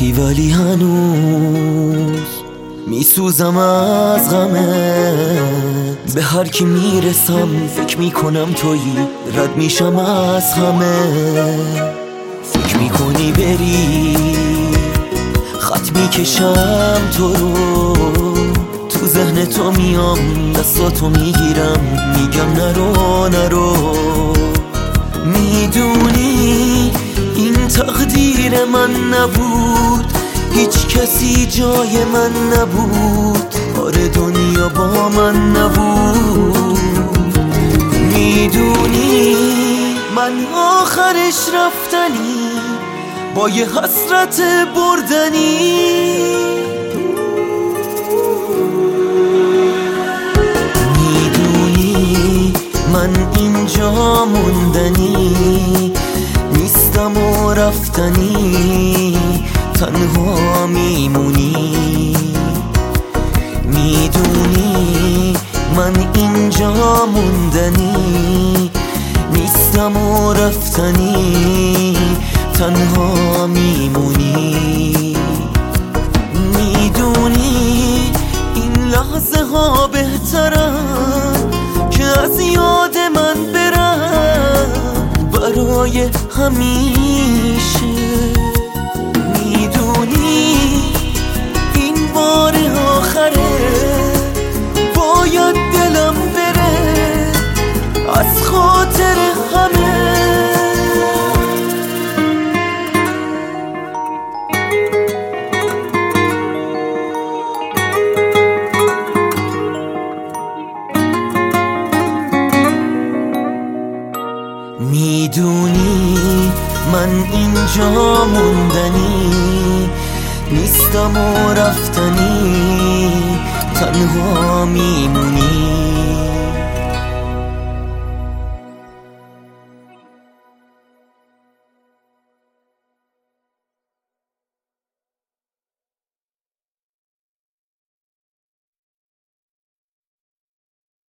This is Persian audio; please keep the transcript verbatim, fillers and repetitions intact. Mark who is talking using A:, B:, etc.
A: رفتی ولی هنوز میسوزم از غمت. به هر کی میرسم فکر میکنم تویی، رد میشم از همه. فکر میکنی بری خط میکشم تو رو، تو ذهن تو میام دستاتو میگیرم میگم نرو نرو. میدونی این تقدیر من نبود، هیچ کسی جای من نبود، آره دنیا با من نبود. میدونی من آخرش رفتنی با یه حسرت بردنی. میدونی من اینجا موندنی نیستم و رفتنی تنها میمونی. میدونی من اینجا موندنی نیستم و رفتنی تنها میمونی. میدونی این لحظه ها بهترن که از یاد من برن برای همیشه. میدونی این بار آخره باید دلم بره از خاطر همه. میدونی من اینجا موندنی نیستم و رفتنی تنها میمونی.